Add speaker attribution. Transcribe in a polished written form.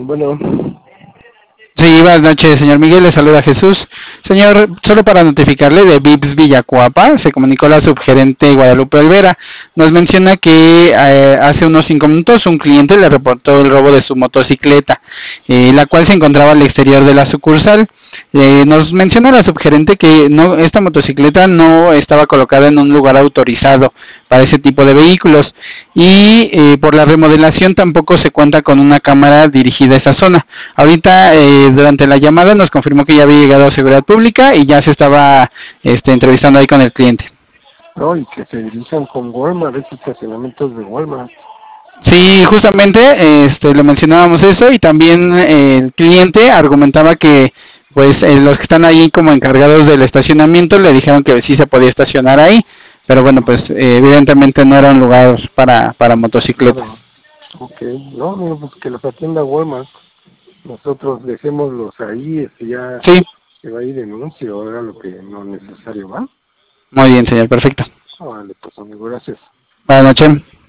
Speaker 1: Bueno,
Speaker 2: Sí, buenas noches, señor Miguel, le saluda Jesús. Señor, solo para notificarle de VIPS Villacuapa, se comunicó la subgerente Guadalupe Olvera. Nos menciona que hace unos 5 minutos un cliente le reportó el robo de su motocicleta, la cual se encontraba al exterior de la sucursal. Nos menciona la subgerente que no, esta motocicleta no estaba colocada en un lugar autorizado para ese tipo de vehículos y por la remodelación tampoco se cuenta con una cámara dirigida a esa zona. Ahorita durante la llamada nos confirmó que ya había llegado a seguridad pública y ya se estaba entrevistando ahí con el cliente.
Speaker 1: no, y que se dirijan con Walmart, esos estacionamientos de Walmart.
Speaker 2: Sí, justamente le mencionábamos eso y también el cliente argumentaba que pues los que están ahí como encargados del estacionamiento le dijeron que sí se podía estacionar ahí, pero bueno, pues evidentemente no era un lugar para motocicletas.
Speaker 1: Claro, ok, no, digo, pues que los atienda Walmart, nosotros dejémoslos ahí, ya
Speaker 2: Sí,
Speaker 1: se va a ir denuncio, haga lo que no necesario, ¿va?
Speaker 2: muy bien, señor, perfecto.
Speaker 1: Vale, pues amigo, gracias.
Speaker 2: Buenas noches.